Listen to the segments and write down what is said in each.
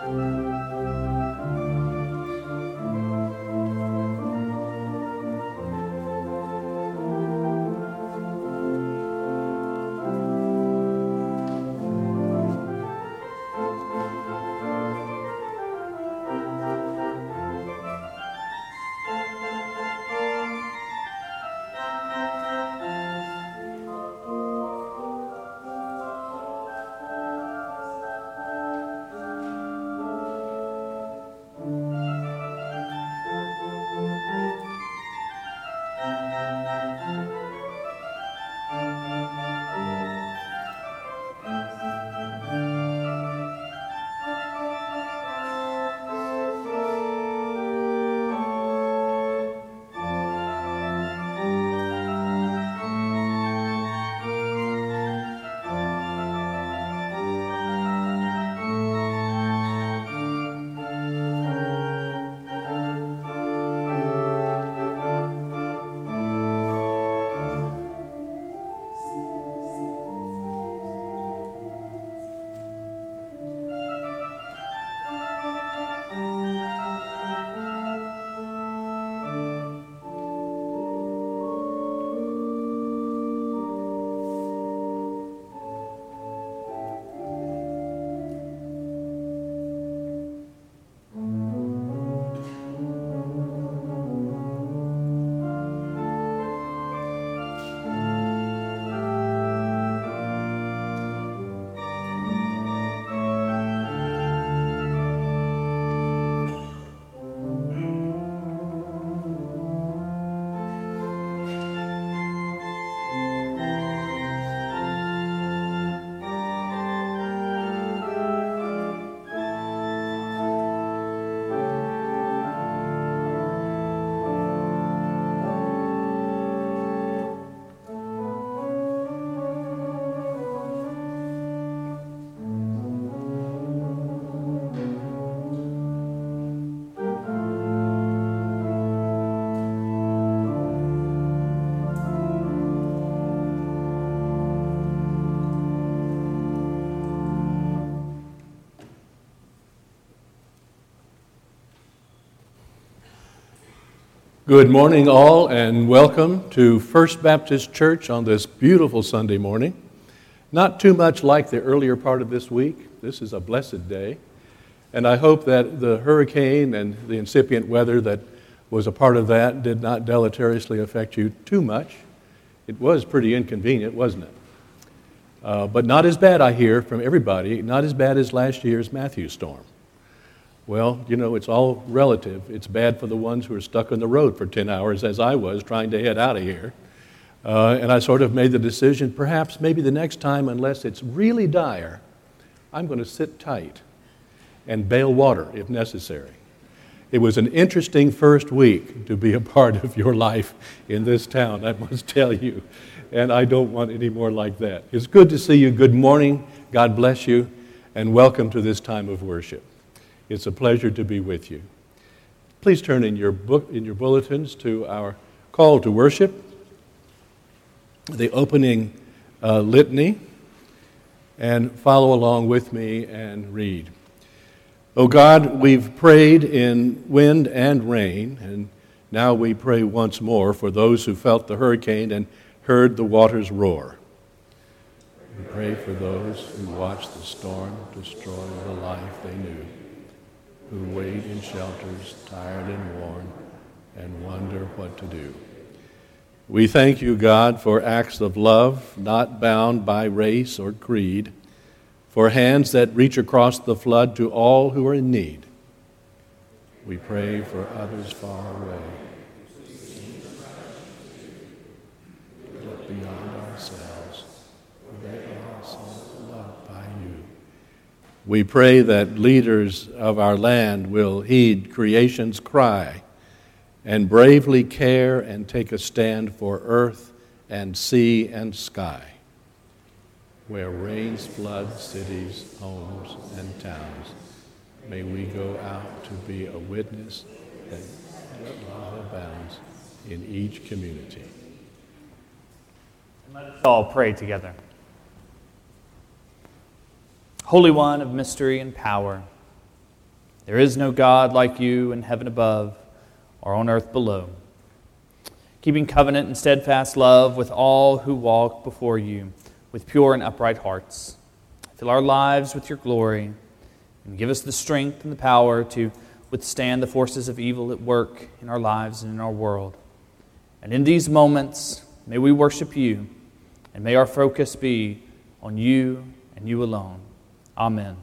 Good morning, all, and welcome to First Baptist Church on this beautiful Sunday morning. Not too much like the earlier part of this week. This is a blessed day, and I hope that the hurricane and the incipient weather that was a part of that did not deleteriously affect you too much. It was pretty inconvenient, wasn't it? But not as bad, I hear from everybody, not as bad as last year's Matthew storm. Well, you know, it's all relative. It's bad for the ones who are stuck on the road for 10 hours, as I was, trying to head out of here. And I sort of made the decision, perhaps maybe the next time, unless it's really dire, I'm going to sit tight and bail water if necessary. It was an interesting first week to be a part of your life in this town, I must tell you. And I don't want any more like that. It's good to see you. Good morning. God bless you. And welcome to this time of worship. It's a pleasure to be with you. Please turn in your bulletins to our call to worship, the opening litany, and follow along with me and read. Oh God, we've prayed in wind and rain, and now we pray once more for those who felt the hurricane and heard the waters roar. We pray for those who watched the storm destroy the life they knew, who wait in shelters, tired and worn, and wonder what to do. We thank you, God, for acts of love, not bound by race or creed, for hands that reach across the flood to all who are in need. We pray for others far away, look beyond ourselves, for they are also loved by you. We pray that leaders of our land will heed creation's cry and bravely care and take a stand for earth and sea and sky, where rains flood cities, homes, and towns. May we go out to be a witness that love abounds in each community. Let us all pray together. Holy One of mystery and power, There is no God like you in heaven above or on earth below, keeping covenant and steadfast love with all who walk before you with pure and upright hearts. Fill our lives with your glory and give us the strength and the power to withstand the forces of evil at work in our lives and in our world. And in these moments, may we worship you, and may our focus be on you and you alone. Amen.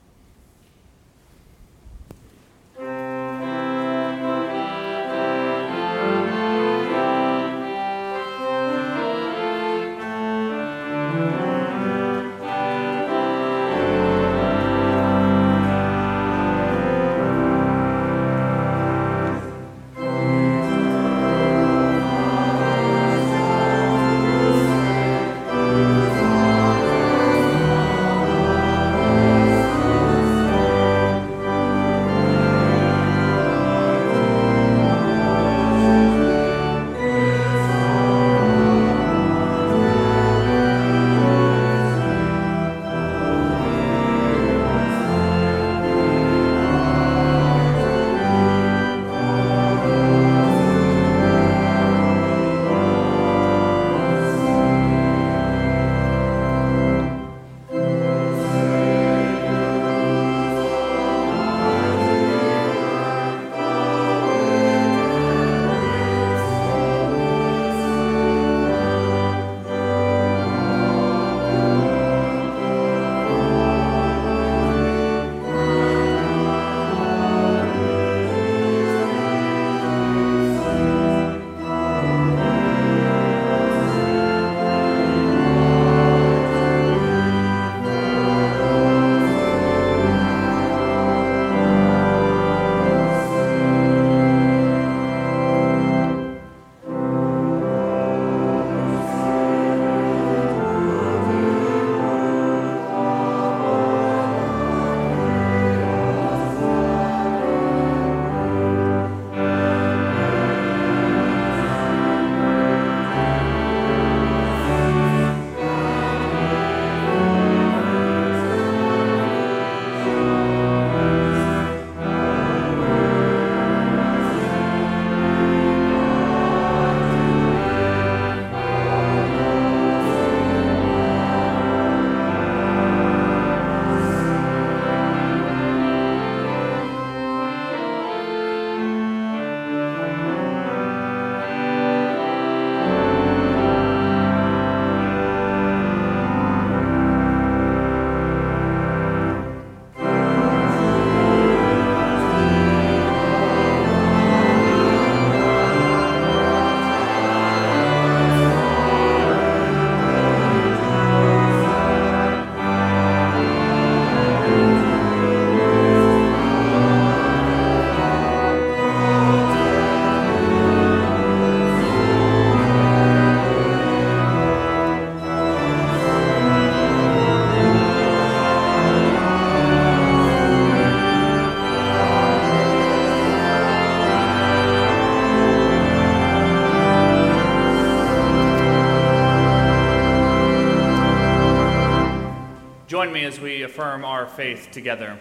Join me as we affirm our faith together.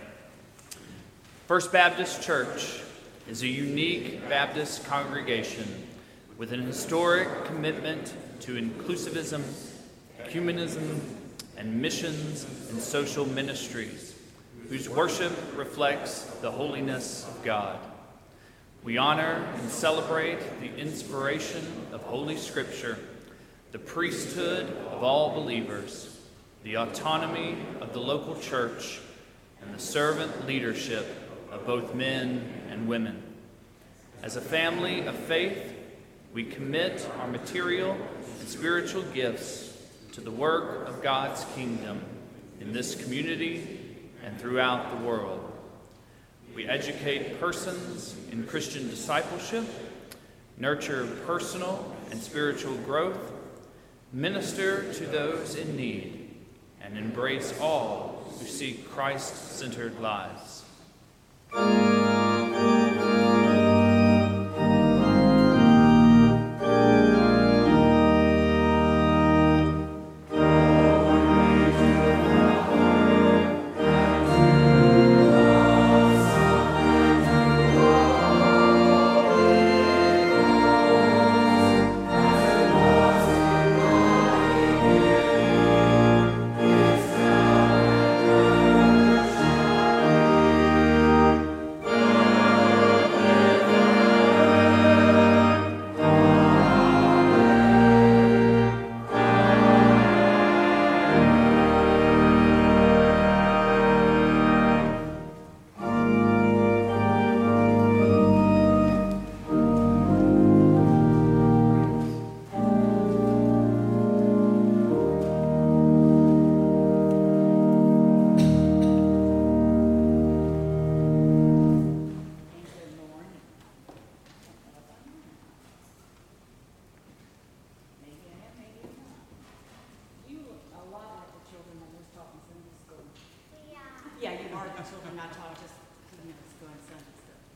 First Baptist Church is a unique Baptist congregation with an historic commitment to inclusivism, ecumenism, and missions and social ministries, whose worship reflects the holiness of God. We honor and celebrate the inspiration of Holy Scripture, the priesthood of all believers, the autonomy of the local church, and the servant leadership of both men and women. As a family of faith, we commit our material and spiritual gifts to the work of God's kingdom in this community and throughout the world. We educate persons in Christian discipleship, nurture personal and spiritual growth, minister to those in need, and embrace all who seek Christ-centered lives.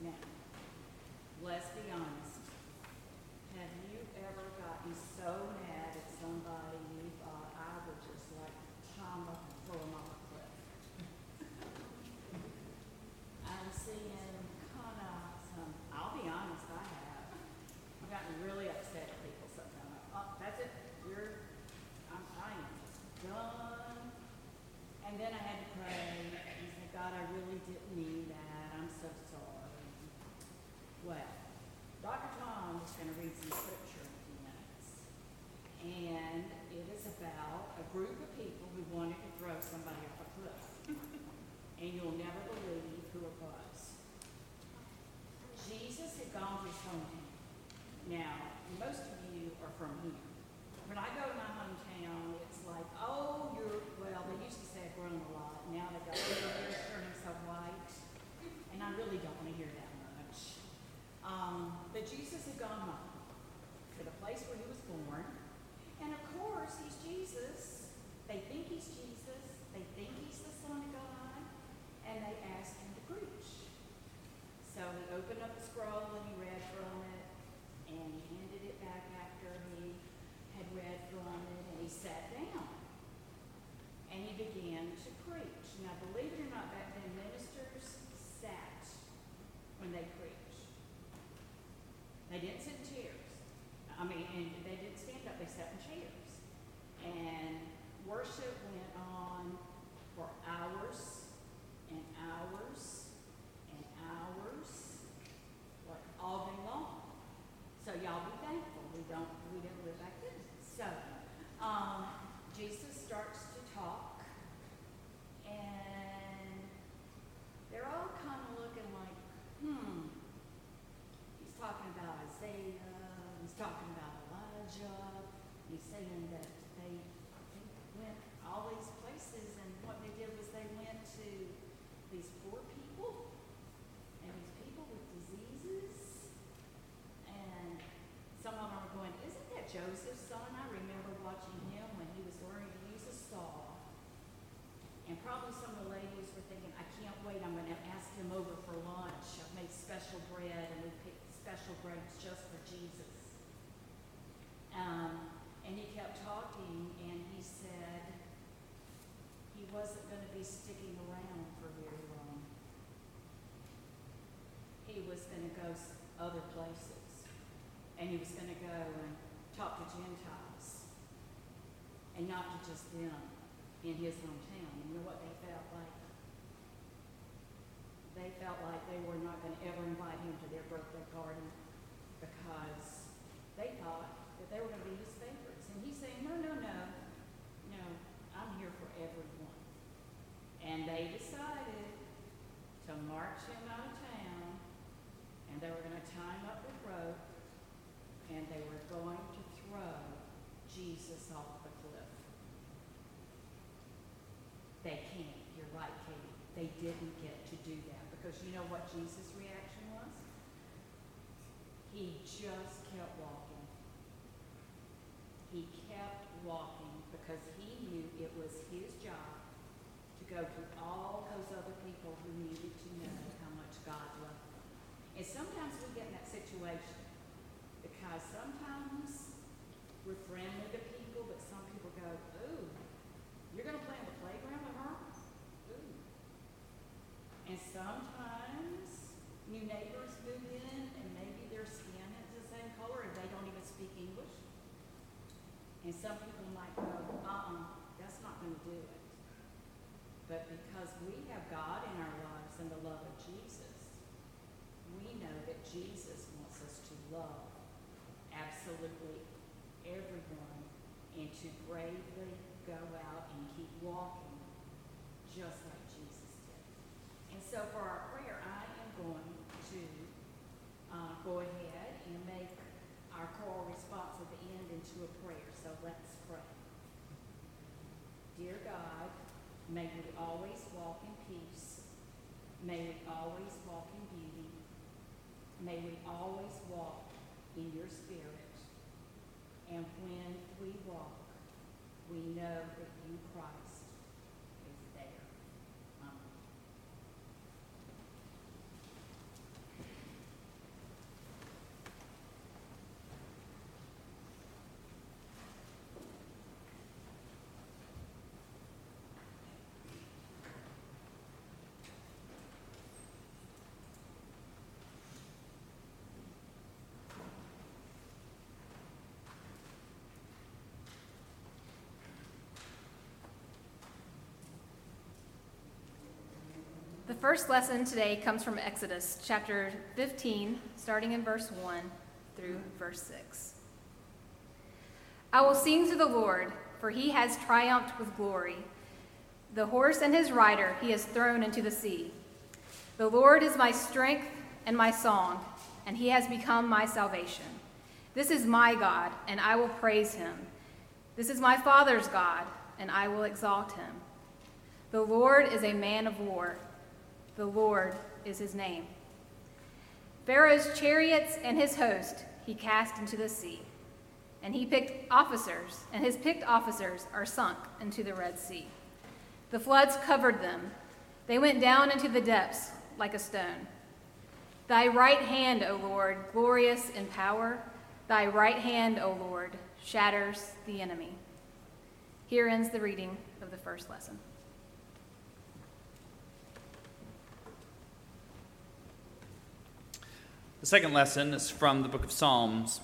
Now, let's be honest. Have you ever gotten so mad at somebody you thought I would just like chime up and throw them off a cliff? I'm seeing kind of some, I'll be honest, I have. I've gotten really upset at people sometimes. Oh, that's it. I am just done. And then I had to pray and say, God, I really didn't mean that. I'm so sorry. Well, Dr. Tom is going to read some scripture in a few minutes. And it is about a group of people who wanted to throw somebody off a cliff. And you'll never believe who it was. Jesus had gone to his hometown. Now, most of you are from here. When I go to my hometown, it's like, oh, well, they used to say I've grown a lot. Now they go, oh, your hair's turning so white. And I really don't want to hear that much. But Jesus had gone home to the place where he was born. And of course, he's Jesus. They think he's Jesus. They think he's the Son of God. And they asked him to preach. So he opened up the scroll and he read from it. And he handed it back after he had read from it. And he sat down. And he began to preach. Now, believe it or not, back then, ministers sat when they preached. They didn't sit in chairs. And they didn't stand up. They sat in chairs. And worship went on for hours and hours and hours, like all day long. So y'all be thankful. We didn't live back then. So, Jesus starts to talk, and they're all kind of looking like, He's talking about Isaiah, he's talking about Elijah, he's saying that they went all these places, and what they did was they went to these poor people, and these people with diseases, and some of them are going, isn't that Joseph's son? I remember watching him when he was learning to use a saw. And probably some of the ladies were thinking, I can't wait, I'm going to ask him over for lunch. I've made special bread, and we picked special breads just for Jesus. And he kept talking, and he said he wasn't going to be sticking around for very long. He was going to go other places. And he was going to go and talk to Gentiles. And not to just them in his hometown. And you know what they felt like? They felt like they were not going to ever invite him to their birthday party because they thought that they were going to be his favorites. And he's saying, no, I'm here for everyone. And they decided to march him out of town, and they were going to tie him up with rope, and they were going to throw Jesus off the cliff. They can't. You're right, Katie. They didn't get to do that because you know what Jesus' reaction was? He just kept walking. He kept walking because he knew it was his job to go to all those other people who needed to know how much God loved them. And sometimes we get in that situation because sometimes we're friendly to people, but some people go, ooh, you're going to play on the playground with her? Ooh. And sometimes new neighbors move in, and maybe their skin is the same color, and they don't even speak English. And some people might go, that's not going to do it. But because we have God in our lives and the love of Jesus, we know that Jesus wants us to love absolutely everyone and to bravely go out and keep walking just like Jesus did. And so for our prayer, I am going to go ahead and make our choral response at the end into a prayer. So let's pray. Dear God, may we always walk in peace. May we always walk in beauty. May we always walk in your spirit. And when we walk, we know that you, Christ, is there. Amen. first lesson today comes from Exodus chapter 15, starting in verse 1 through verse 6. I will sing to the Lord, for he has triumphed with glory. The horse and his rider he has thrown into the sea. The Lord is my strength and my song, and he has become my salvation. This is my God, and I will praise him. This is my father's God, and I will exalt him. The Lord is a man of war. The Lord is his name. Pharaoh's chariots and his host he cast into the sea, and his picked officers are sunk into the Red Sea. The floods covered them. They went down into the depths like a stone. Thy right hand, O Lord, glorious in power, thy right hand, O Lord, shatters the enemy. Here ends the reading of the first lesson. The second lesson is from the book of Psalms,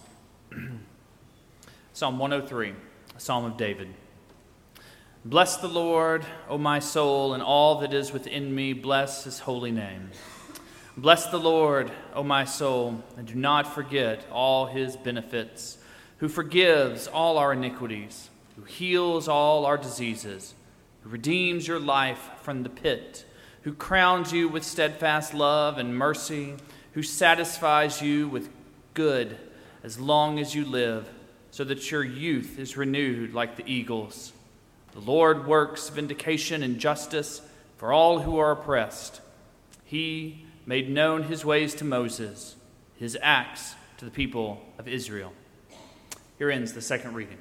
Psalm 103, a psalm of David. Bless the Lord, O my soul, and all that is within me, bless his holy name. Bless the Lord, O my soul, and do not forget all his benefits, who forgives all our iniquities, who heals all our diseases, who redeems your life from the pit, who crowns you with steadfast love and mercy, who satisfies you with good as long as you live, so that your youth is renewed like the eagles. The Lord works vindication and justice for all who are oppressed. He made known his ways to Moses, his acts to the people of Israel. Here ends the second reading.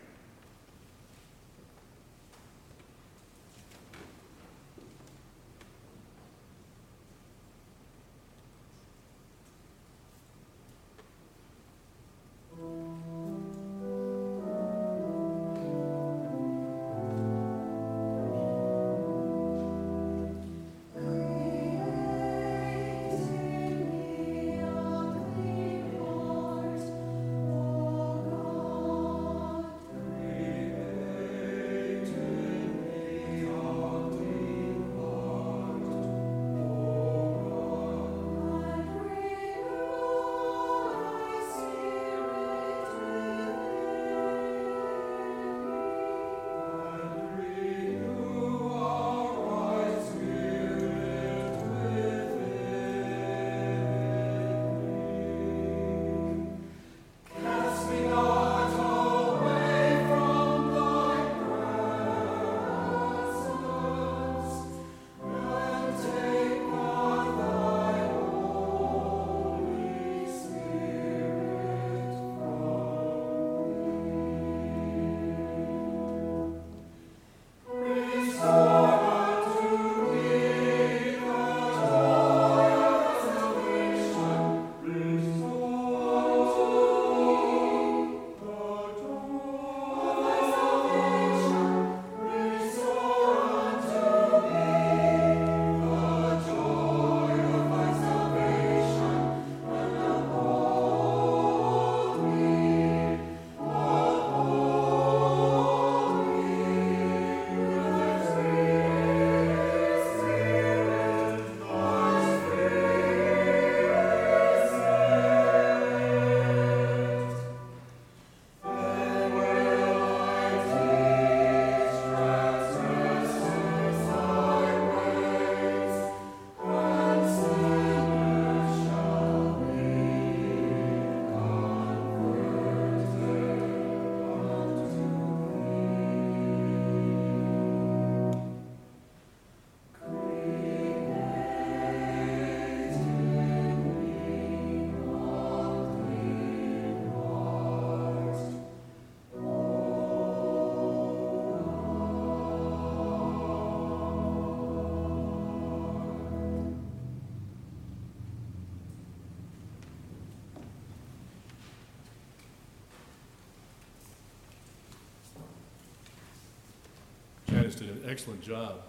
Janice did an excellent job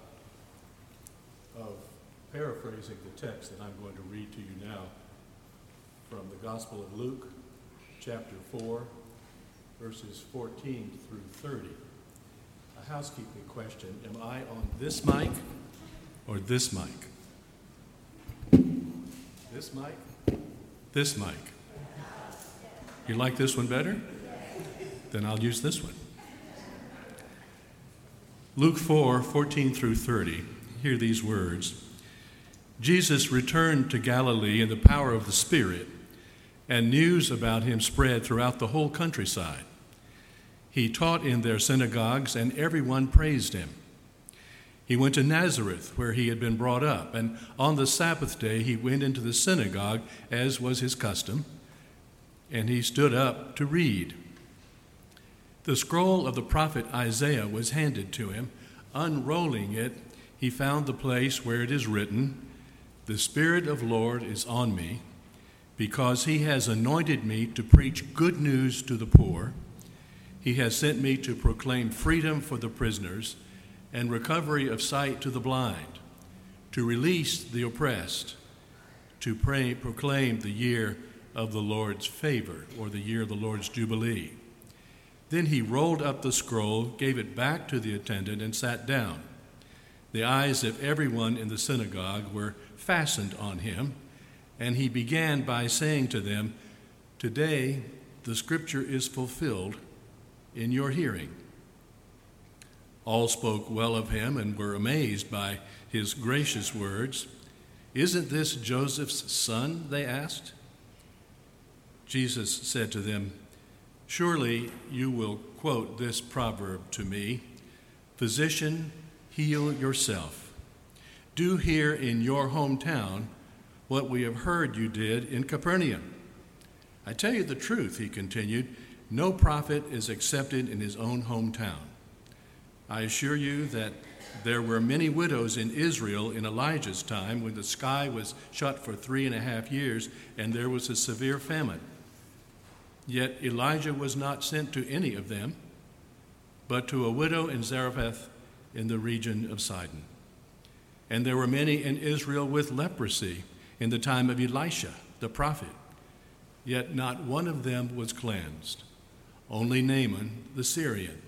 of paraphrasing the text that I'm going to read to you now from the Gospel of Luke, chapter 4, verses 14 through 30. A housekeeping question. Am I on this mic or this mic? This mic? This mic. You like this one better? Then I'll use this one. Luke 4:14 through 30. Hear these words. Jesus returned to Galilee in the power of the Spirit, and news about him spread throughout the whole countryside. He taught in their synagogues, and everyone praised him. He went to Nazareth, where he had been brought up, and on the Sabbath day he went into the synagogue, as was his custom, and he stood up to read. The scroll of the prophet Isaiah was handed to him. Unrolling it, he found the place where it is written, "The Spirit of the Lord is on me, because he has anointed me to preach good news to the poor. He has sent me to proclaim freedom for the prisoners and recovery of sight to the blind, to release the oppressed, to proclaim the year of the Lord's favor," or the year of the Lord's Jubilee. Then he rolled up the scroll, gave it back to the attendant, and sat down. The eyes of everyone in the synagogue were fastened on him, and he began by saying to them, "Today the scripture is fulfilled in your hearing." All spoke well of him and were amazed by his gracious words. "Isn't this Joseph's son?" they asked. Jesus said to them, "Surely you will quote this proverb to me, 'Physician, heal yourself. Do here in your hometown what we have heard you did in Capernaum.' I tell you the truth," he continued, "no prophet is accepted in his own hometown. I assure you that there were many widows in Israel in Elijah's time, when the sky was shut for 3.5 years and there was a severe famine. Yet Elijah was not sent to any of them, but to a widow in Zarephath in the region of Sidon. And there were many in Israel with leprosy in the time of Elisha, the prophet. Yet not one of them was cleansed, only Naaman the Syrian."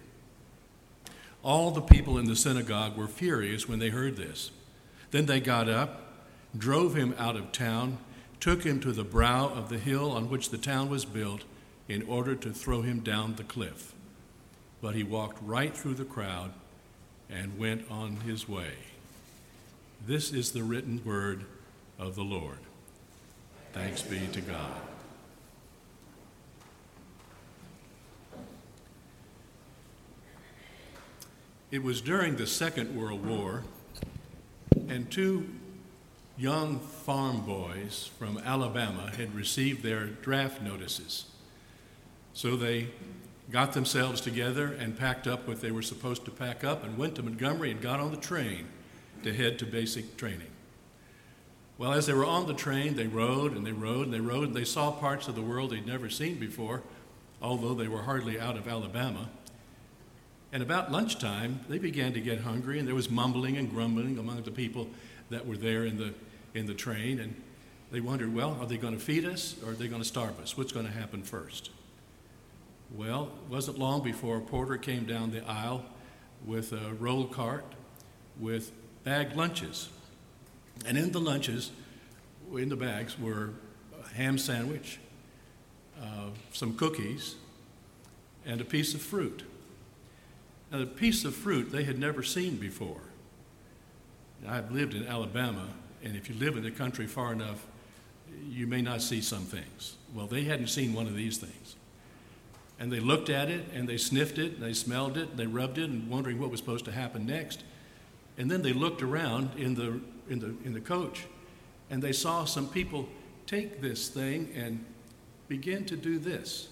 All the people in the synagogue were furious when they heard this. Then they got up, drove him out of town, took him to the brow of the hill on which the town was built, in order to throw him down the cliff. But he walked right through the crowd and went on his way. This is the written word of the Lord. Thanks be to God. It was during the Second World War, and two young farm boys from Alabama had received their draft notices. So they got themselves together and packed up what they were supposed to pack up and went to Montgomery and got on the train to head to basic training. Well, as they were on the train, they rode and they rode and they rode, and they saw parts of the world they'd never seen before, although they were hardly out of Alabama. And about lunchtime, they began to get hungry, and there was mumbling and grumbling among the people that were there in the train. And they wondered, well, are they going to feed us or are they going to starve us? What's going to happen first? Well, it wasn't long before a porter came down the aisle with a roll cart with bagged lunches. And in the lunches, in the bags, were a ham sandwich, some cookies, and a piece of fruit. Now, the piece of fruit they had never seen before. I've lived in Alabama, and if you live in the country far enough, you may not see some things. Well, they hadn't seen one of these things. And they looked at it, and they sniffed it, and they smelled it, and they rubbed it, and wondering what was supposed to happen next. And then they looked around in the coach, and they saw some people take this thing and begin to do this.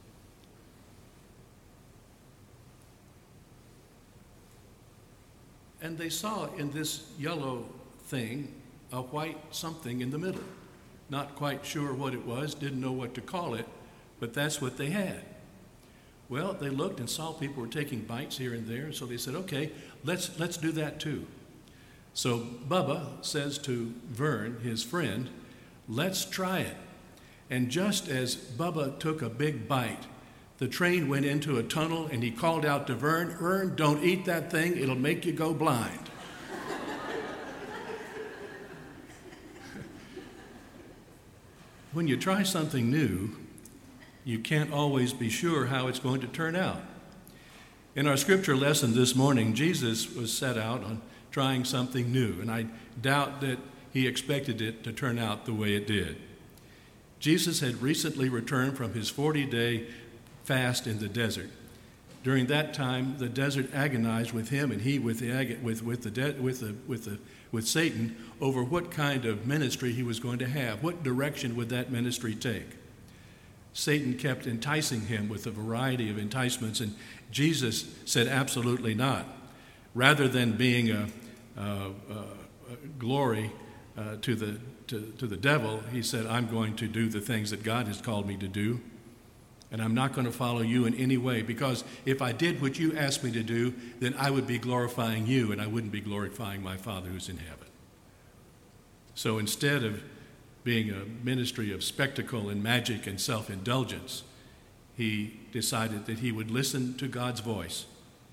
And they saw in this yellow thing a white something in the middle. Not quite sure what it was, didn't know what to call it, but that's what they had. Well, they looked and saw people were taking bites here and there, so they said, okay, let's do that too. So Bubba says to Vern, his friend, let's try it. And just as Bubba took a big bite, the train went into a tunnel, and he called out to Vern, "Vern, don't eat that thing, it'll make you go blind." when you try something new, you can't always be sure how it's going to turn out. In our scripture lesson this morning, Jesus was set out on trying something new, and I doubt that he expected it to turn out the way it did. Jesus had recently returned from his 40-day fast in the desert. During that time, the desert agonized with him, and he with Satan over what kind of ministry he was going to have. What direction would that ministry take? Satan kept enticing him with a variety of enticements, and Jesus said absolutely not. Rather than being a glory to the devil, he said, I'm going to do the things that God has called me to do, and I'm not going to follow you in any way, because if I did what you asked me to do, then I would be glorifying you, and I wouldn't be glorifying my Father who's in heaven. So instead of being a ministry of spectacle and magic and self-indulgence, he decided that he would listen to God's voice.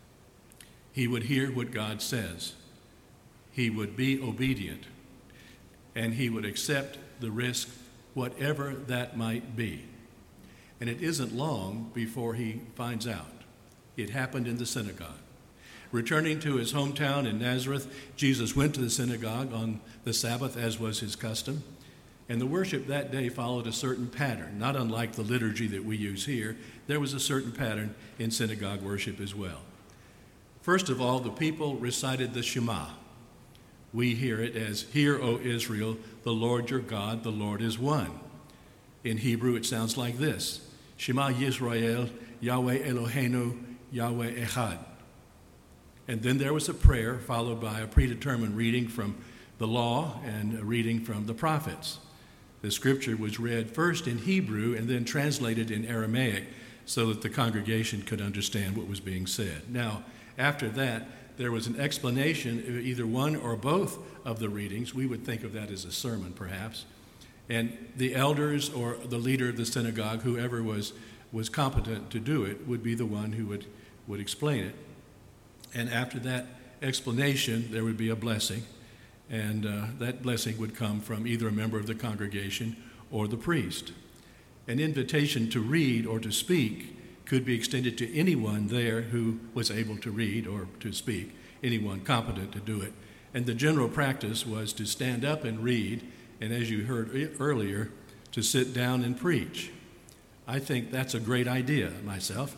He would hear what God says. He would be obedient, and he would accept the risk, whatever that might be. And it isn't long before he finds out. It happened in the synagogue. Returning to his hometown in Nazareth, Jesus went to the synagogue on the Sabbath, as was his custom. And the worship that day followed a certain pattern, not unlike the liturgy that we use here. There was a certain pattern in synagogue worship as well. First of all, the people recited the Shema. We hear it as, Hear, O Israel, the Lord your God, the Lord is one. In Hebrew, it sounds like this, Shema Yisrael, Yahweh Eloheinu, Yahweh Echad. And then there was a prayer followed by a predetermined reading from the law and a reading from the prophets. The scripture was read first in Hebrew and then translated in Aramaic so that the congregation could understand what was being said. Now, after that, there was an explanation of either one or both of the readings. We would think of that as a sermon, perhaps. And the elders or the leader of the synagogue, whoever was competent to do it, would be the one who would explain it. And after that explanation, there would be a blessing. And that blessing would come from either a member of the congregation or the priest. An invitation to read or to speak could be extended to anyone there who was able to read or to speak, anyone competent to do it. And the general practice was to stand up and read, and as you heard earlier, to sit down and preach. I think that's a great idea myself.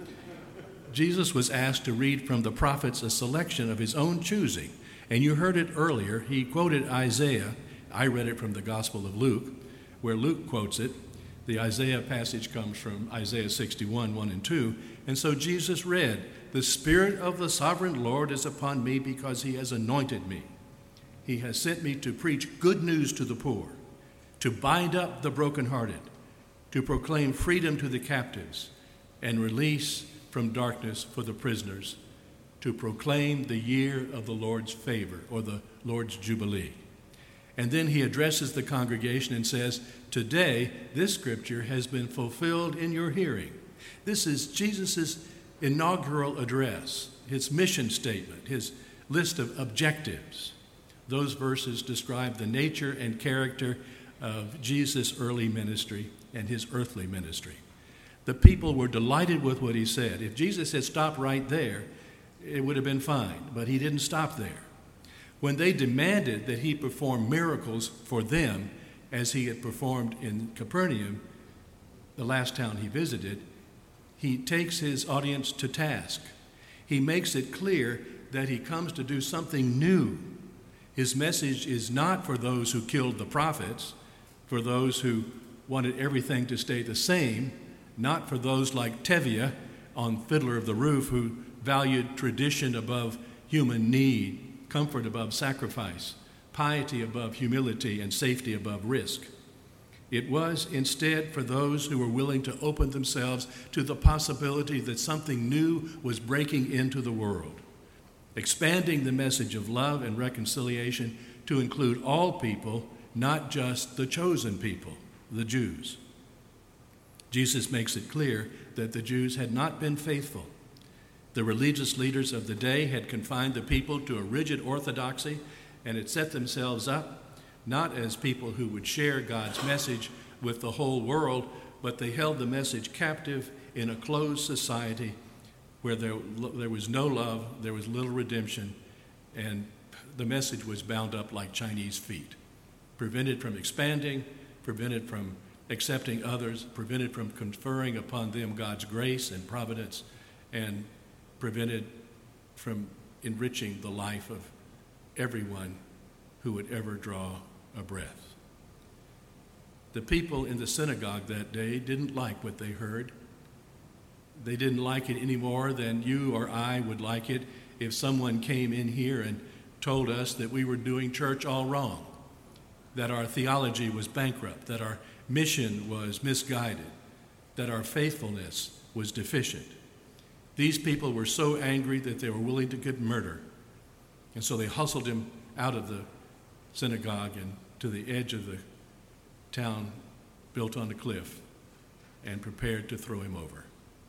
Jesus was asked to read from the prophets a selection of his own choosing. And you heard it earlier. He quoted Isaiah. I read it from the Gospel of Luke, where Luke quotes it. The Isaiah passage comes from Isaiah 61, 1 and 2. And so Jesus read, The Spirit of the Sovereign Lord is upon me because he has anointed me. He has sent me to preach good news to the poor, to bind up the brokenhearted, to proclaim freedom to the captives, and release from darkness for the prisoners, to proclaim the year of the Lord's favor, or the Lord's Jubilee. And then he addresses the congregation and says, Today, this scripture has been fulfilled in your hearing. This is Jesus' inaugural address, his mission statement, his list of objectives. Those verses describe the nature and character of Jesus' early ministry and his earthly ministry. The people were delighted with what he said. If Jesus had stopped right there, it would have been fine, but he didn't stop there. When they demanded that he perform miracles for them as he had performed in Capernaum, the last town he visited, he takes his audience to task. He makes it clear that he comes to do something new. His message is not for those who killed the prophets, for those who wanted everything to stay the same, not for those like Tevye on Fiddler of the Roof who valued tradition above human need, comfort above sacrifice, piety above humility, and safety above risk. It was instead for those who were willing to open themselves to the possibility that something new was breaking into the world, expanding the message of love and reconciliation to include all people, not just the chosen people, the Jews. Jesus makes it clear that the Jews had not been faithful. The religious leaders of the day had confined the people to a rigid orthodoxy and had set themselves up not as people who would share God's message, with the whole world, but they held the message captive in a closed society where there was no love, there was little redemption, and the message was bound up like Chinese feet, prevented from expanding, prevented from accepting others, prevented from conferring upon them God's grace and providence, and prevented from enriching the life of everyone who would ever draw a breath. The people in the synagogue that day didn't like what they heard. They didn't like it any more than you or I would like it if someone came in here and told us that we were doing church all wrong, that our theology was bankrupt, that our mission was misguided, that our faithfulness was deficient. These people were so angry that they were willing to commit murder. And so they hustled him out of the synagogue and to the edge of the town built on a cliff and prepared to throw him over.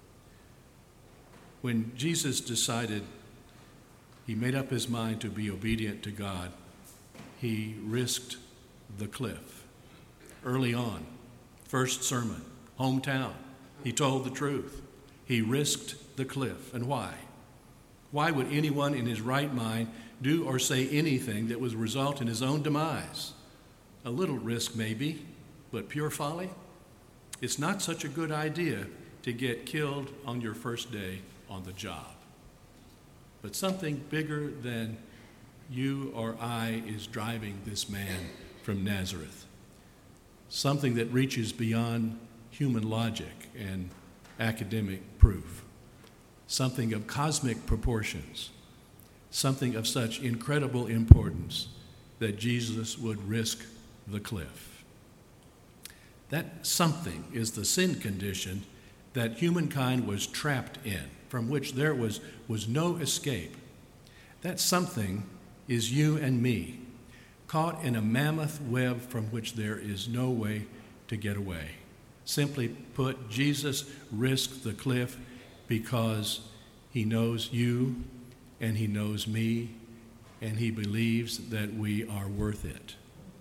When Jesus decided, he made up his mind to be obedient to God, he risked the cliff. Early on, first sermon, hometown, he told the truth. He risked the cliff. And why? Why would anyone in his right mind do or say anything that would result in his own demise? A little risk maybe, but pure folly? It's not such a good idea to get killed on your first day on the job. But something bigger than you or I is driving this man from Nazareth. Something that reaches beyond human logic and academic proof. Something of cosmic proportions. Something of such incredible importance that Jesus would risk the cliff. That something is the sin condition that humankind was trapped in, from which there was no escape. That something is you and me, caught in a mammoth web from which there is no way to get away. Simply put, Jesus risked the cliff because he knows you and he knows me and he believes that we are worth it.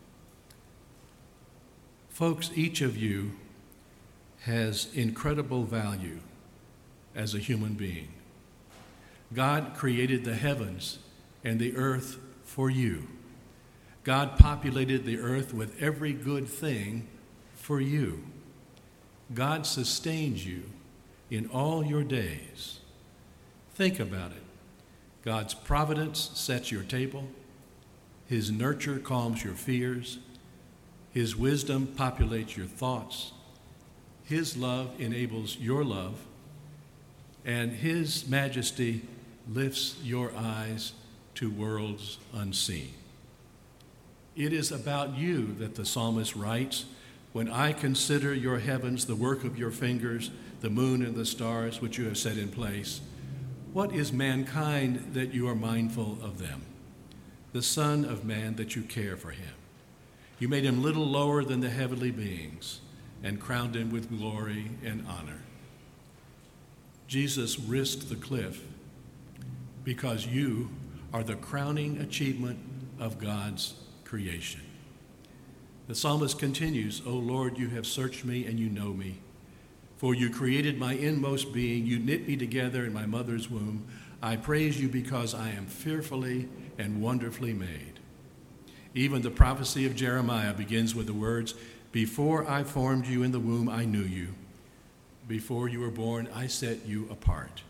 Folks, each of you has incredible value as a human being. God created the heavens and the earth for you. God populated the earth with every good thing for you. God sustains you in all your days. Think about it. God's providence sets your table. His nurture calms your fears. His wisdom populates your thoughts. His love enables your love. And his majesty lifts your eyes to worlds unseen. It is about you that the psalmist writes, "When I consider your heavens, the work of your fingers, the moon and the stars which you have set in place, what is mankind that you are mindful of them? The Son of Man that you care for him. You made him little lower than the heavenly beings and crowned him with glory and honor." Jesus risked the cliff because you are the crowning achievement of God's creation. The psalmist continues, "O Lord, you have searched me and you know me. For you created my inmost being. You knit me together in my mother's womb. I praise you because I am fearfully and wonderfully made." Even the prophecy of Jeremiah begins with the words, "Before I formed you in the womb, I knew you. Before you were born, I set you apart."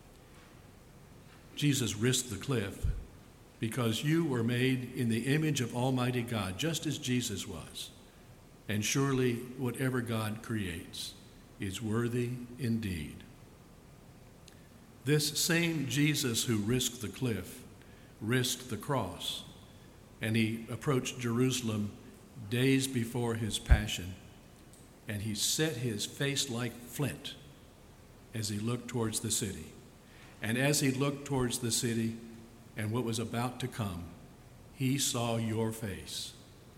Jesus risked the cliff because you were made in the image of Almighty God, just as Jesus was. And surely whatever God creates is worthy indeed. This same Jesus who risked the cliff risked the cross, and he approached Jerusalem days before his passion, and he set his face like flint as he looked towards the city. And as he looked towards the city and what was about to come, he saw your face,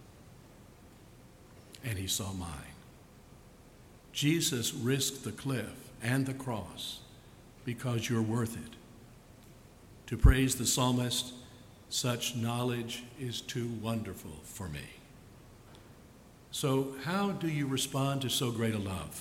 and he saw mine. Jesus risked the cliff and the cross because you're worth it. To praise the psalmist, "Such knowledge is too wonderful for me." So how do you respond to so great a love?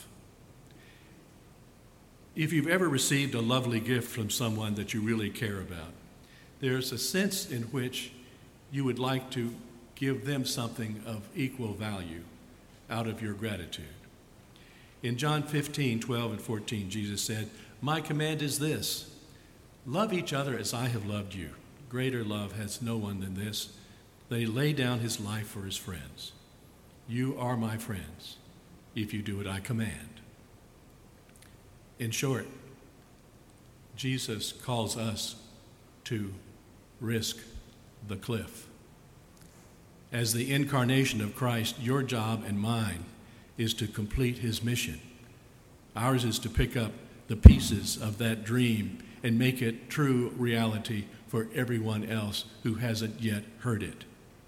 If you've ever received a lovely gift from someone that you really care about, there's a sense in which you would like to give them something of equal value out of your gratitude. In John 15:12 and 14, Jesus said, "My command is this, love each other as I have loved you. Greater love has no one than this, that he lay down his life for his friends. You are my friends if you do what I command." In short, Jesus calls us to risk the cliff. As the incarnation of Christ, your job and mine is to complete his mission. Ours is to pick up the pieces of that dream and make it true reality for everyone else who hasn't yet heard it.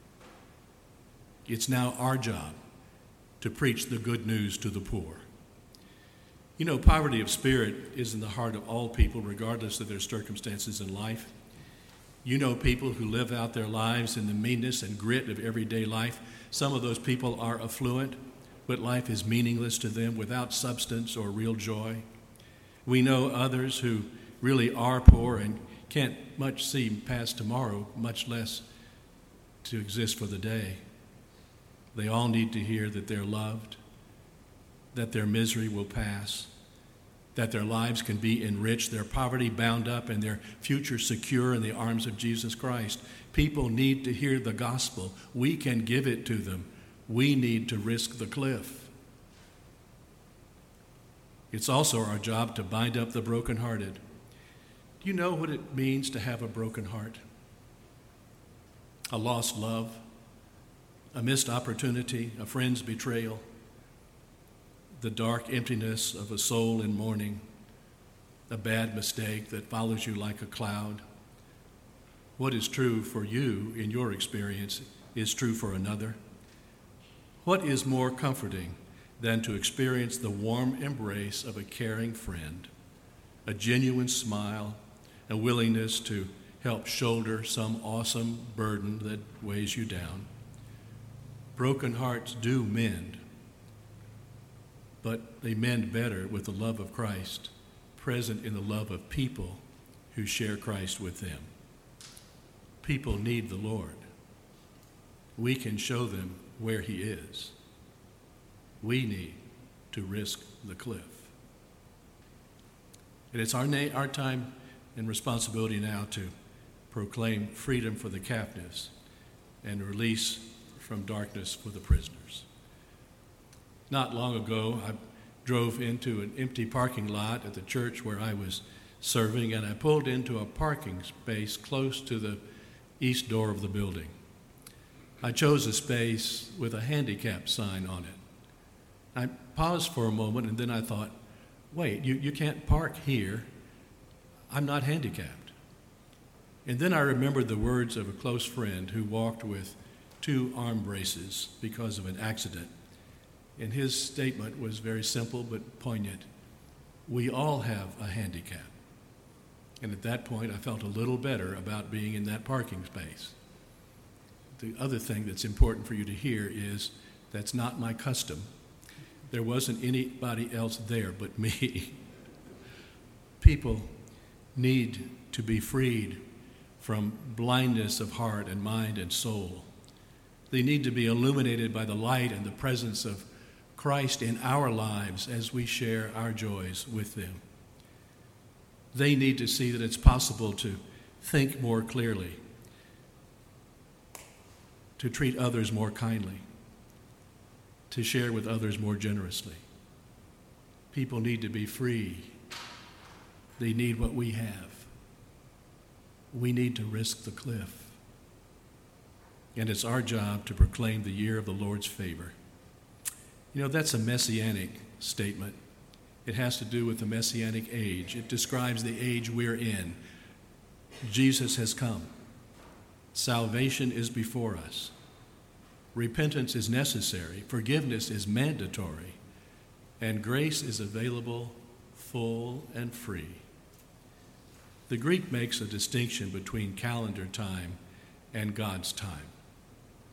It's now our job to preach the good news to the poor. You know, poverty of spirit is in the heart of all people, regardless of their circumstances in life. You know people who live out their lives in the meanness and grit of everyday life. Some of those people are affluent, but life is meaningless to them, without substance or real joy. We know others who really are poor and can't much see past tomorrow, much less to exist for the day. They all need to hear that they're loved, that their misery will pass, that their lives can be enriched, their poverty bound up, and their future secure in the arms of Jesus Christ. People need to hear the gospel. We can give it to them. We need to risk the cliff. It's also our job to bind up the brokenhearted. Do you know what it means to have a broken heart? A lost love, a missed opportunity, a friend's betrayal, the dark emptiness of a soul in mourning, a bad mistake that follows you like a cloud. What is true for you in your experience is true for another. What is more comforting than to experience the warm embrace of a caring friend, a genuine smile, a willingness to help shoulder some awesome burden that weighs you down? Broken hearts do mend, but they mend better with the love of Christ, present in the love of people who share Christ with them. People need the Lord. We can show them where he is. We need to risk the cliff. And it's our time and responsibility now to proclaim freedom for the captives and release from darkness for the prisoners. Not long ago, I drove into an empty parking lot at the church where I was serving, and I pulled into a parking space close to the east door of the building. I chose a space with a handicap sign on it. I paused for a moment, and then I thought, wait, you can't park here. I'm not handicapped. And then I remembered the words of a close friend who walked with 2 arm braces because of an accident. And his statement was very simple but poignant. We all have a handicap. And at that point, I felt a little better about being in that parking space. The other thing that's important for you to hear is that's not my custom. There wasn't anybody else there but me. People need to be freed from blindness of heart and mind and soul. They need to be illuminated by the light and the presence of Christ in our lives as we share our joys with them. They need to see that it's possible to think more clearly, to treat others more kindly, to share with others more generously. People need to be free. They need what we have. We need to risk the cliff. And it's our job to proclaim the year of the Lord's favor. You know, that's a messianic statement. It has to do with the messianic age. It describes the age we're in. Jesus has come. Salvation is before us. Repentance is necessary. Forgiveness is mandatory. And grace is available, full and free. The Greek makes a distinction between calendar time and God's time.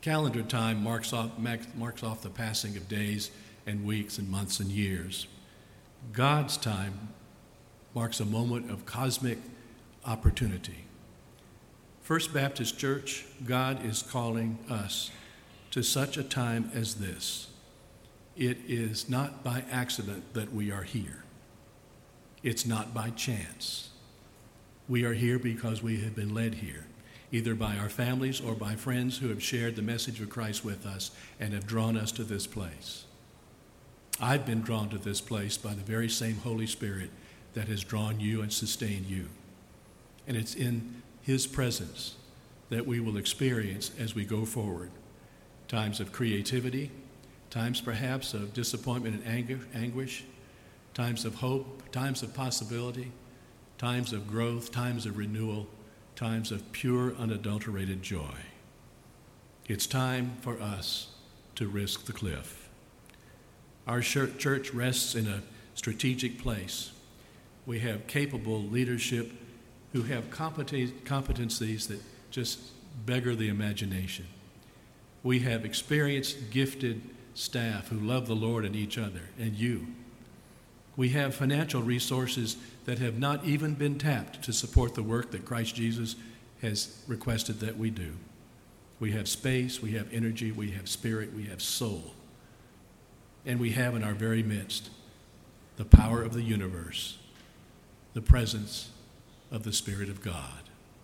Calendar time marks off the passing of days and weeks and months and years. God's time marks a moment of cosmic opportunity. First Baptist Church, God is calling us to such a time as this. It is not by accident that we are here. It's not by chance. We are here because we have been led here, either by our families or by friends who have shared the message of Christ with us and have drawn us to this place. I've been drawn to this place by the very same Holy Spirit that has drawn you and sustained you. And it's in His presence that we will experience as we go forward times of creativity, times perhaps of disappointment and anguish, times of hope, times of possibility, times of growth, times of renewal, times of pure, unadulterated joy. It's time for us to risk the cliff. Our church rests in a strategic place. We have capable leadership who have competencies that just beggar the imagination. We have experienced, gifted staff who love the Lord and each other, and you. We have financial resources that have not even been tapped to support the work that Christ Jesus has requested that we do. We have space, we have energy, we have spirit, we have soul. And we have in our very midst the power of the universe, the presence of the Spirit of God.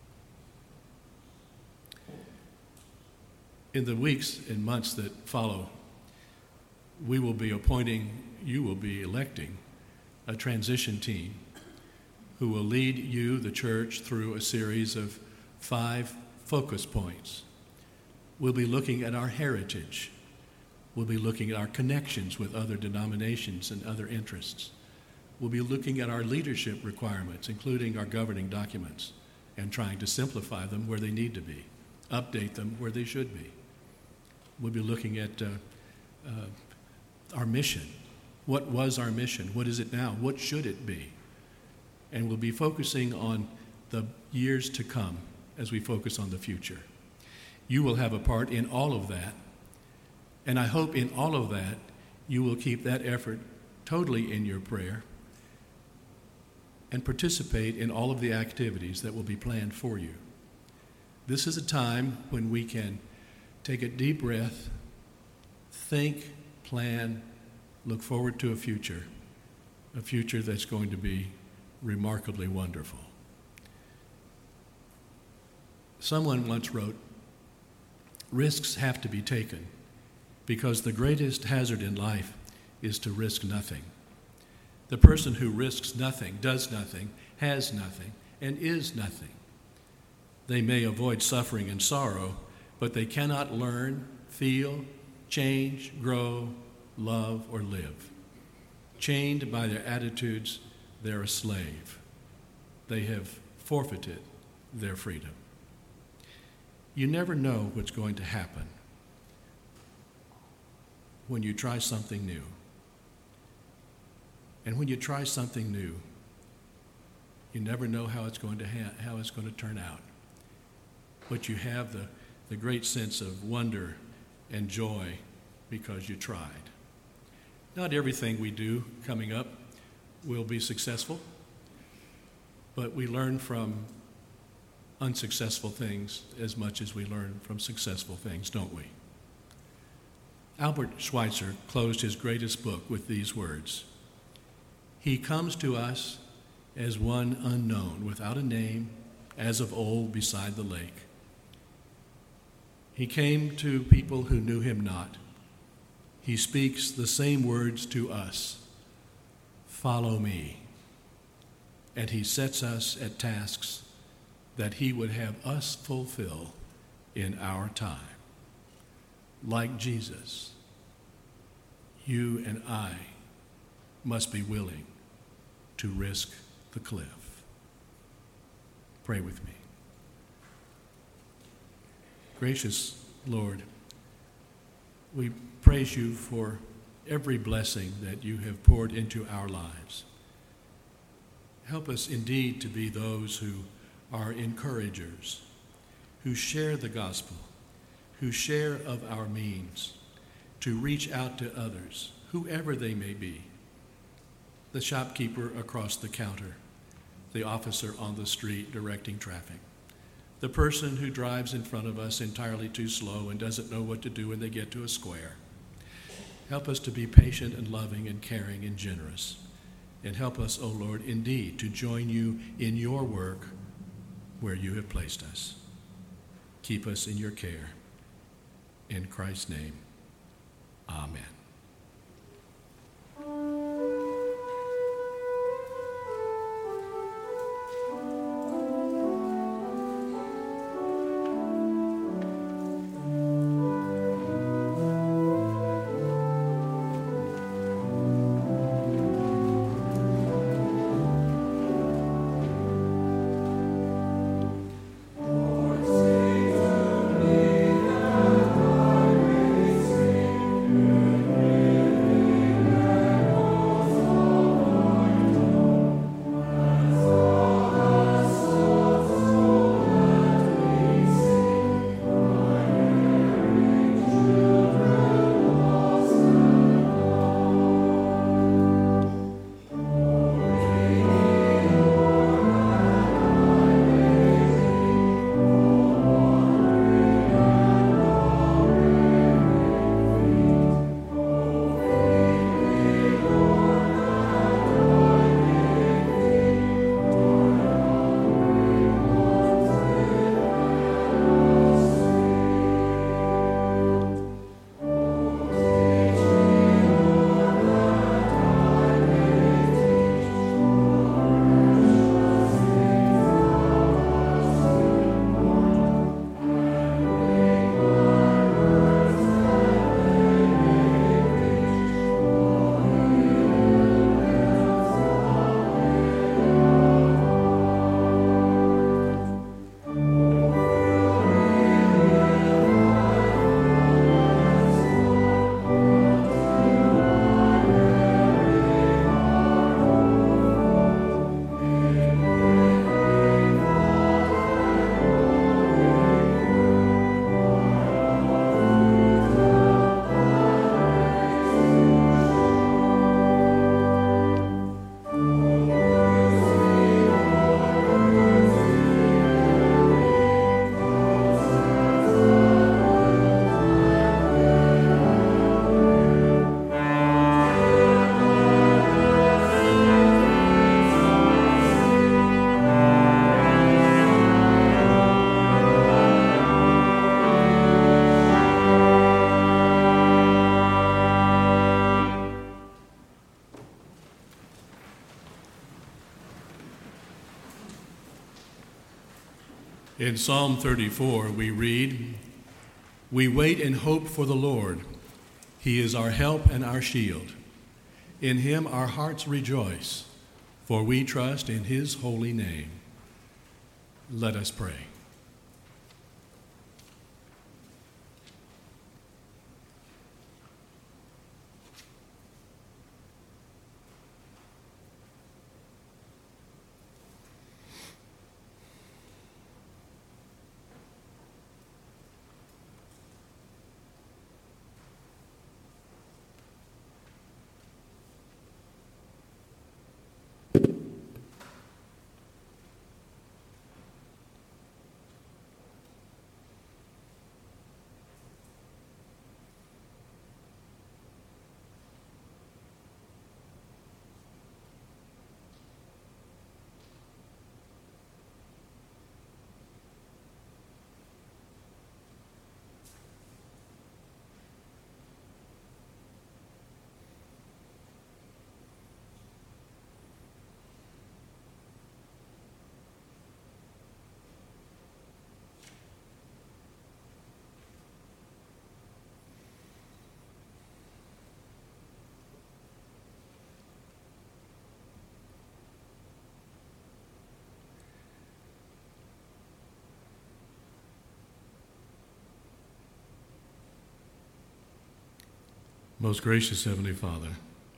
In the weeks and months that follow, we will be you will be electing a transition team who will lead you, the church, through a series of 5 focus points. We'll be looking at our heritage. We'll be looking at our connections with other denominations and other interests. We'll be looking at our leadership requirements, including our governing documents, and trying to simplify them where they need to be, update them where they should be. We'll be looking at our mission. What was our mission? What is it now? What should it be? And we'll be focusing on the years to come as we focus on the future. You will have a part in all of that. And I hope in all of that, you will keep that effort totally in your prayer and participate in all of the activities that will be planned for you. This is a time when we can take a deep breath, think, plan, look forward to a future that's going to be remarkably wonderful. Someone once wrote, "Risks have to be taken because the greatest hazard in life is to risk nothing. The person who risks nothing, does nothing, has nothing, and is nothing. They may avoid suffering and sorrow, but they cannot learn, feel, change, grow, love, or live. Chained by their attitudes, they're a slave. They have forfeited their freedom." You never know what's going to happen when you try something new. And when you try something new, you never know how it's going to turn out. But you have the great sense of wonder and joy because you tried. Not everything we do coming up will be successful, but we learn from unsuccessful things as much as we learn from successful things, don't we? Albert Schweitzer closed his greatest book with these words: "He comes to us as one unknown, without a name, as of old beside the lake. He came to people who knew him not. He speaks the same words to us: 'Follow me.' And he sets us at tasks that he would have us fulfill in our time. Like Jesus, you and I must be willing to risk the cliff." Pray with me. Gracious Lord, we praise you for every blessing that you have poured into our lives. Help us indeed to be those who are encouragers, who share the gospel, who share of our means to reach out to others, whoever they may be. The shopkeeper across the counter, the officer on the street directing traffic, the person who drives in front of us entirely too slow and doesn't know what to do when they get to a square. Help us to be patient and loving and caring and generous. And help us, O Lord, indeed, to join you in your work where you have placed us. Keep us in your care. In Christ's name, amen. In Psalm 34, we read, "We wait and hope for the Lord. He is our help and our shield. In him our hearts rejoice, for we trust in his holy name." Let us pray. Most gracious Heavenly Father,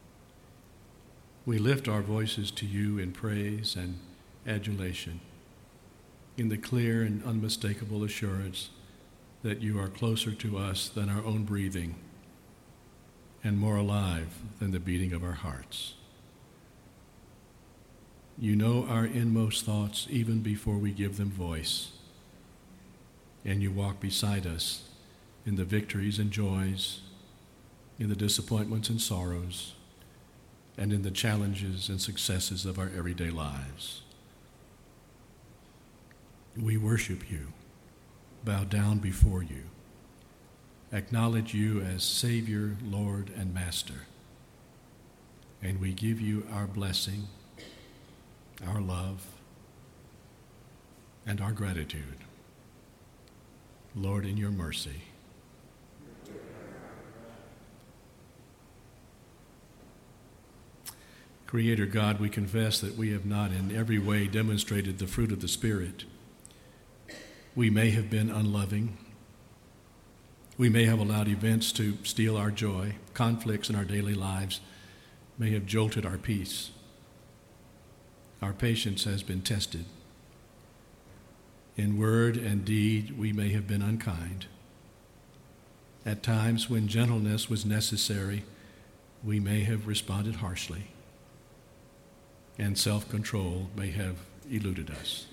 we lift our voices to you in praise and adulation, in the clear and unmistakable assurance that you are closer to us than our own breathing and more alive than the beating of our hearts. You know our inmost thoughts even before we give them voice, and you walk beside us in the victories and joys, in the disappointments and sorrows, and in the challenges and successes of our everyday lives. We worship you, bow down before you, acknowledge you as Savior, Lord, and Master, and we give you our blessing, our love, and our gratitude. Lord, in your mercy. Creator God, we confess that we have not in every way demonstrated the fruit of the Spirit. We may have been unloving. We may have allowed events to steal our joy. Conflicts in our daily lives may have jolted our peace. Our patience has been tested. In word and deed, we may have been unkind. At times when gentleness was necessary, we may have responded harshly, and self-control may have eluded us.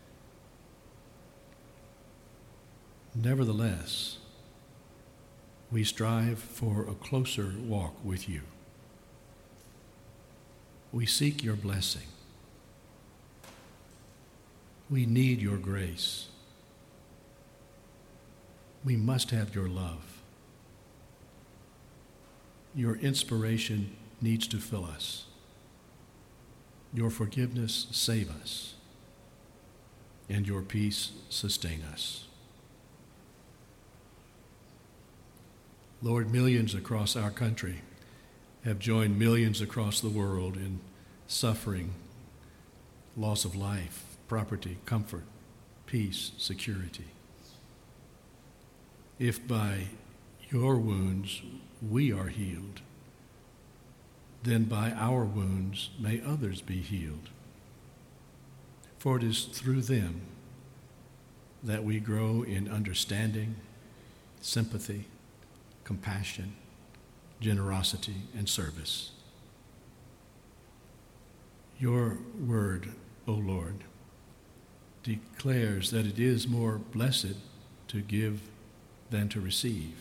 Nevertheless, we strive for a closer walk with you. We seek your blessing. We need your grace. We must have your love. Your inspiration needs to fill us. Your forgiveness save us. And your peace sustain us. Lord, millions across our country have joined millions across the world in suffering, loss of life, property, comfort, peace, security. If by your wounds we are healed, then by our wounds may others be healed. For it is through them that we grow in understanding, sympathy, compassion, generosity, and service. Your word, O Lord, declares that it is more blessed to give than to receive.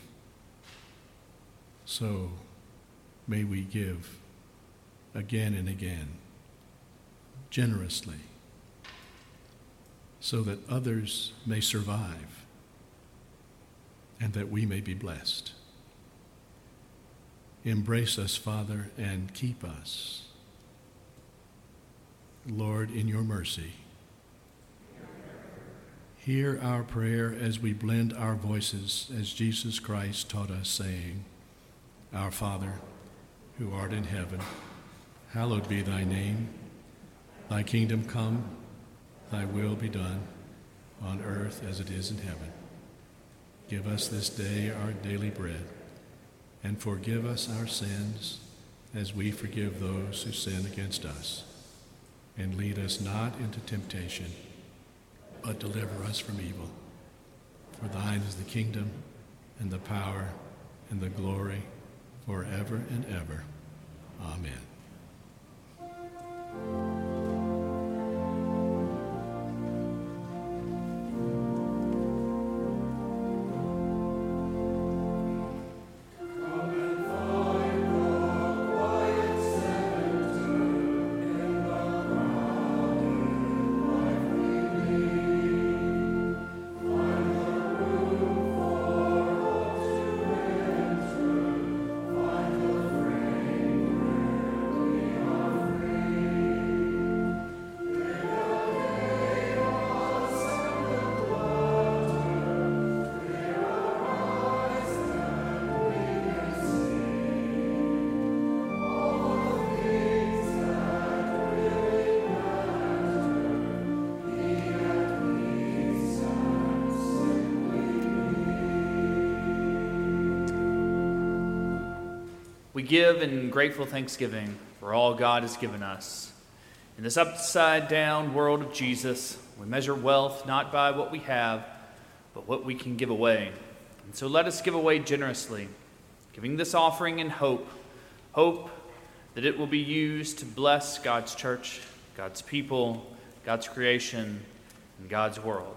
So may we give again and again, generously, so that others may survive and that we may be blessed. Embrace us, Father, and keep us. Lord, in your mercy, hear our prayer as we blend our voices as Jesus Christ taught us, saying, Our Father, who art in heaven, hallowed be thy name. Thy kingdom come, thy will be done, on earth as it is in heaven. Give us this day our daily bread, and forgive us our sins as we forgive those who sin against us. And lead us not into temptation, but deliver us from evil. For thine is the kingdom, and the power, and the glory, forever and ever. Amen. We give in grateful thanksgiving for all God has given us. In this upside-down world of Jesus, we measure wealth not by what we have, but what we can give away. And so let us give away generously, giving this offering in hope that it will be used to bless God's church, God's people, God's creation, and God's world.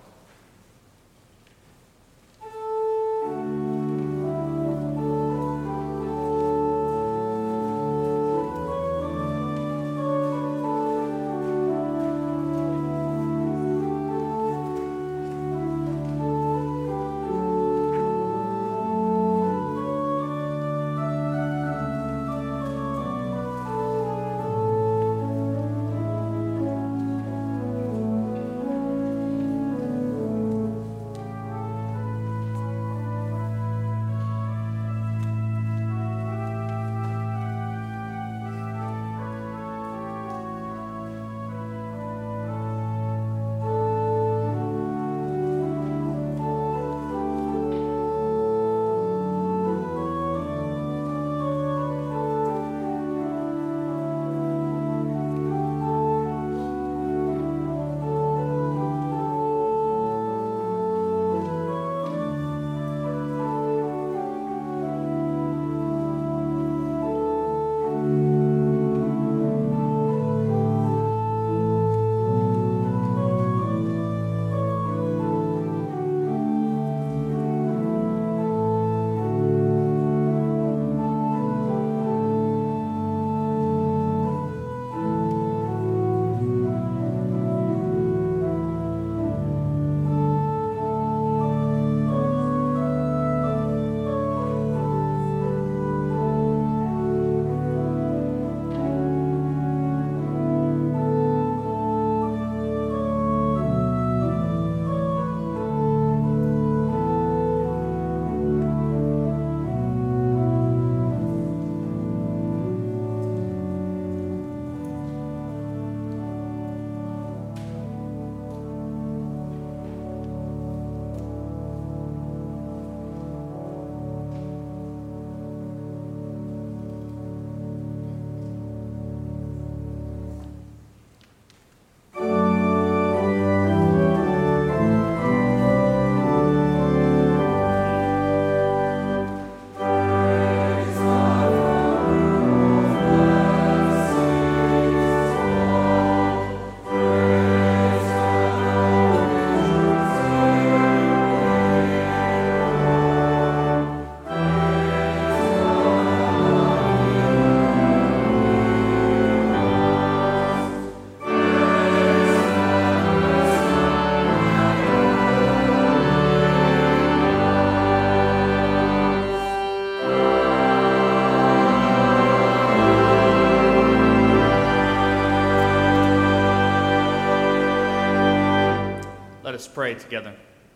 Let us pray together.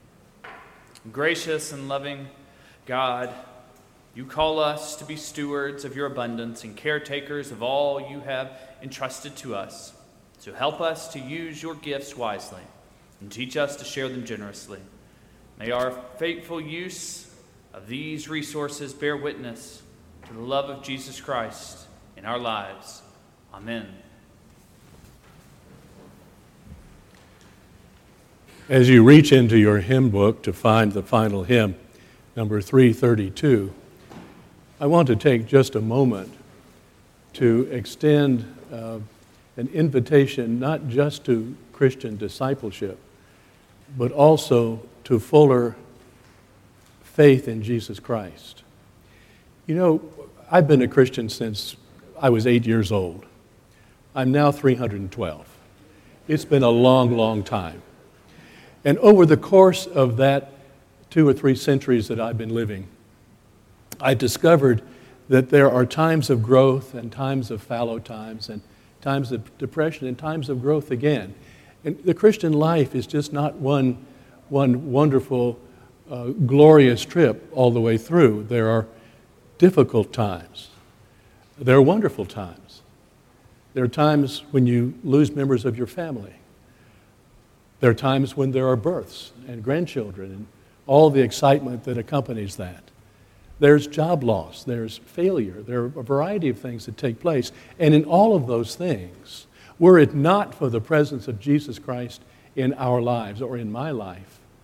Gracious and loving God, you call us to be stewards of your abundance and caretakers of all you have entrusted to us. So help us to use your gifts wisely and teach us to share them generously. May our faithful use of these resources bear witness to the love of Jesus Christ in our lives. Amen. As you reach into your hymn book to find the final hymn, number 332, I want to take just a moment to extend an invitation not just to Christian discipleship, but also to fuller faith in Jesus Christ. You know, I've been a Christian since I was 8 years old. I'm now 312. It's been a long, long time. And over the course of that 2 or 3 centuries that I've been living, I've discovered that there are times of growth and times of fallow times and times of depression and times of growth again. And the Christian life is just not one wonderful, glorious trip all the way through. There are difficult times. There are wonderful times. There are times when you lose members of your family. There are times when there are births and grandchildren and all the excitement that accompanies that. There's job loss, there's failure, there are a variety of things that take place. And in all of those things, were it not for the presence of Jesus Christ in our lives or in my life,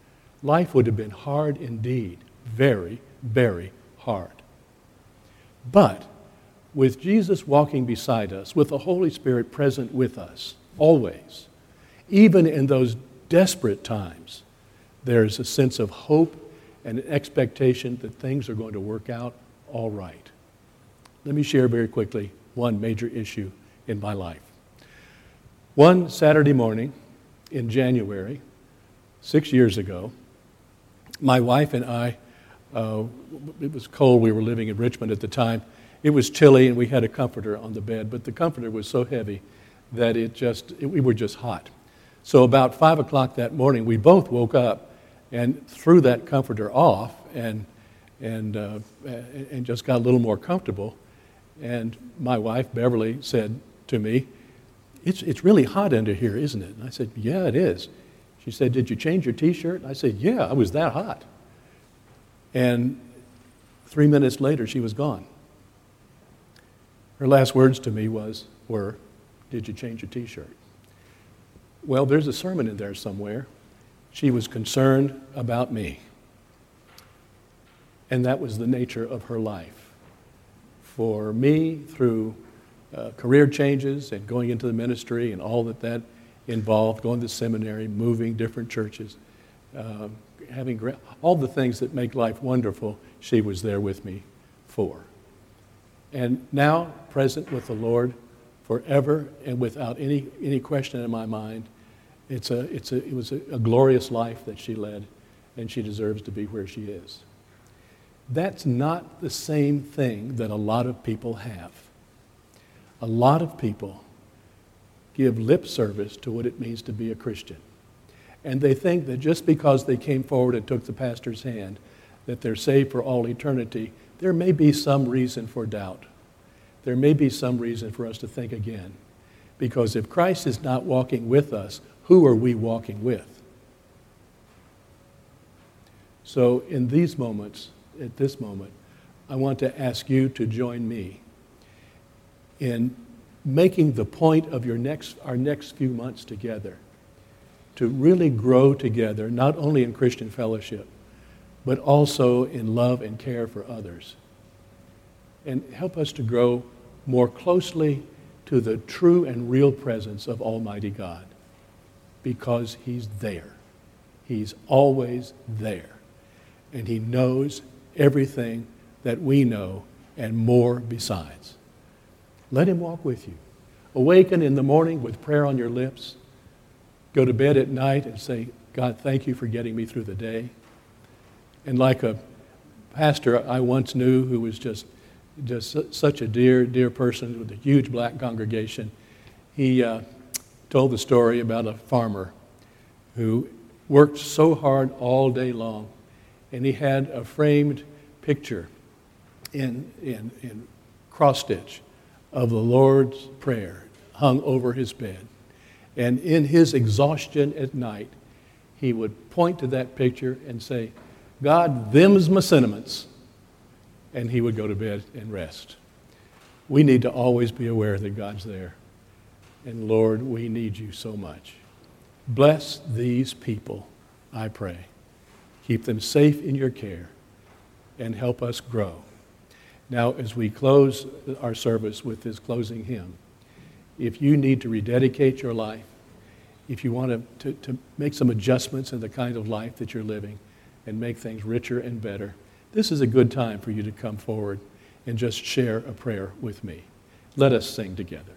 life would have been hard indeed, very, very hard. But with Jesus walking beside us, with the Holy Spirit present with us, always, even in those desperate times, there's a sense of hope and an expectation that things are going to work out all right. Let me share very quickly one major issue in my life. One Saturday morning in January, 6 years ago, my wife and I, it was cold, we were living in Richmond at the time. It was chilly and we had a comforter on the bed, but the comforter was so heavy that we were just hot. So about 5 o'clock that morning, we both woke up and threw that comforter off and just got a little more comfortable. And my wife, Beverly, said to me, it's really hot under here, isn't it? And I said, yeah, it is. She said, did you change your T-shirt? I said, yeah, I was that hot. And 3 minutes later, she was gone. Her last words to me were, did you change your T-shirt? Well, there's a sermon in there somewhere. She was concerned about me. And that was the nature of her life. For me, through career changes and going into the ministry and all that involved, going to seminary, moving different churches, having all the things that make life wonderful, she was there with me for. And now, present with the Lord forever and without any question in my mind, it was a glorious life that she led, and she deserves to be where she is. That's not the same thing that a lot of people have. A lot of people give lip service to what it means to be a Christian. And they think that just because they came forward and took the pastor's hand, that they're saved for all eternity. There may be some reason for doubt. There may be some reason for us to think again. Because if Christ is not walking with us, who are we walking with? So in these moments, at this moment, I want to ask you to join me in making the point of our next few months together to really grow together, not only in Christian fellowship, but also in love and care for others. And help us to grow more closely to the true and real presence of Almighty God, because He's there. He's always there. And He knows everything that we know and more besides. Let Him walk with you. Awaken in the morning with prayer on your lips. Go to bed at night and say, God, thank you for getting me through the day. And like a pastor I once knew who was just such a dear person with a huge black congregation, he told the story about a farmer who worked so hard all day long, and he had a framed picture in cross-stitch of the Lord's Prayer hung over his bed. And in his exhaustion at night, he would point to that picture and say, God, them's my sentiments. And he would go to bed and rest. We need to always be aware that God's there. And Lord, we need you so much. Bless these people, I pray. Keep them safe in your care and help us grow. Now, as we close our service with this closing hymn, if you need to rededicate your life, if you want to make some adjustments in the kind of life that you're living and make things richer and better, this is a good time for you to come forward and just share a prayer with me. Let us sing together.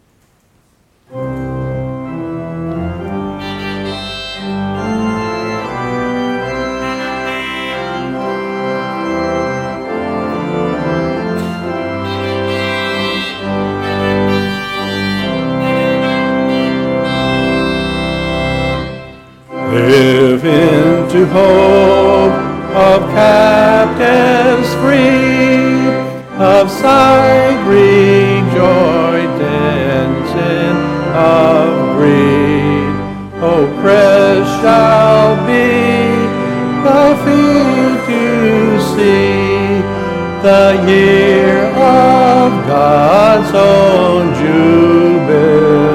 Live into hope of captives free, of sight rejoiced dancing of greed. Oppressed shall be thy feet to see the year of God's own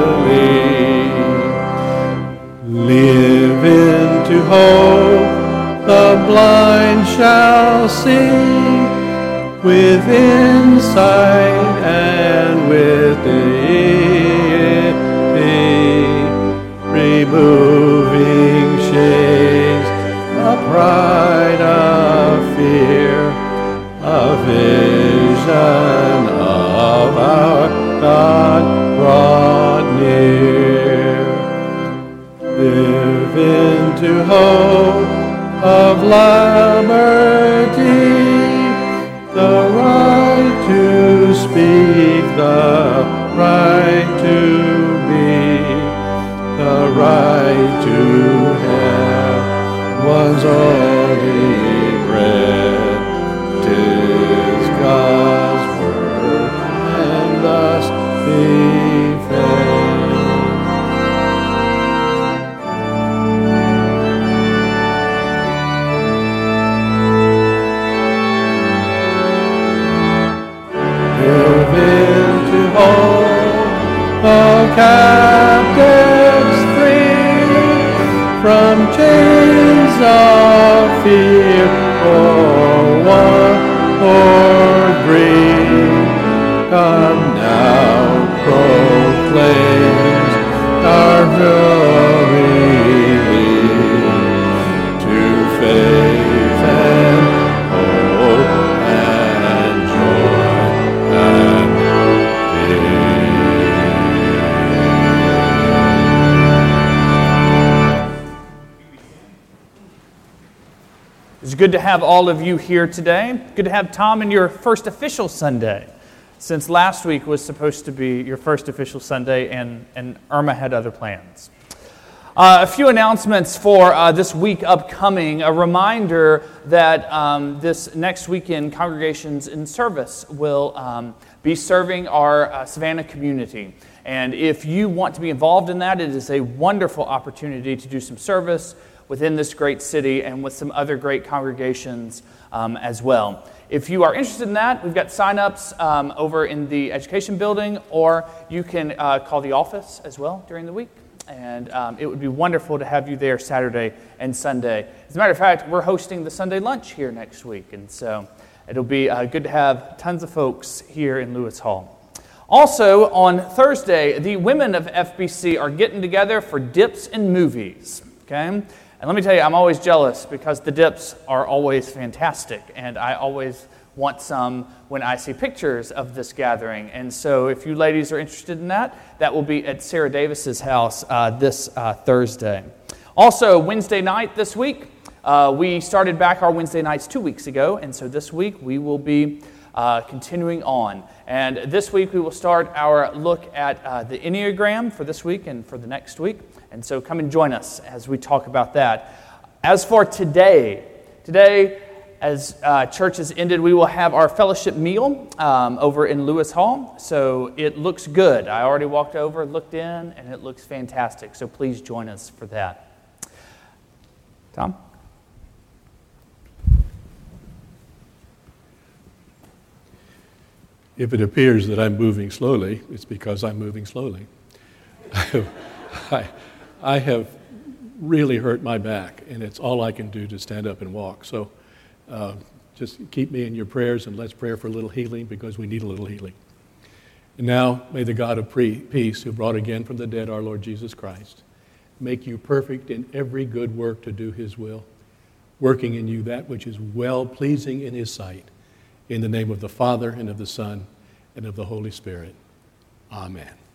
jubilee. Live into hope shall sing with insight and with deity, removing shades, the pride of fear, a vision of our God brought near. Live into hope of liberty, the right to speak, the right to be, the right to have one's only bread. 'Tis God's word, and thus be fed. Live into hope, all captives free, from chains of fear or war or grief. Come now, proclaims our glory to faith and hope and joy and peace. It's good to have all of you here today. Good to have Tom in your first official Sunday, since last week was supposed to be your first official Sunday and Irma had other plans. A few announcements for this week upcoming. A reminder that this next weekend, Congregations in Service will be serving our Savannah community. And if you want to be involved in that, it is a wonderful opportunity to do some service within this great city and with some other great congregations as well. If you are interested in that, we've got sign-ups over in the education building, or you can call the office as well during the week. And it would be wonderful to have you there Saturday and Sunday. As a matter of fact, we're hosting the Sunday lunch here next week, and so it'll be good to have tons of folks here in Lewis Hall. Also, on Thursday, the women of FBC are getting together for dips and movies, okay? And let me tell you, I'm always jealous because the dips are always fantastic, and I always want some when I see pictures of this gathering. And so if you ladies are interested in that, that will be at Sarah Davis's house this Thursday. Also, Wednesday night this week, we started back our Wednesday nights 2 weeks ago, and so this week we will be continuing on. And this week we will start our look at the Enneagram for this week and for the next week. And so come and join us as we talk about that. As for today, as church has ended, we will have our fellowship meal over in Lewis Hall. So it looks good. I already walked over, looked in, and it looks fantastic. So please join us for that. Tom? If it appears that I'm moving slowly, it's because I'm moving slowly. I have really hurt my back, and it's all I can do to stand up and walk. So just keep me in your prayers, and let's pray for a little healing, because we need a little healing. And now, may the God of peace, who brought again from the dead our Lord Jesus Christ, make you perfect in every good work to do his will, working in you that which is well-pleasing in his sight. In the name of the Father, and of the Son, and of the Holy Spirit. Amen.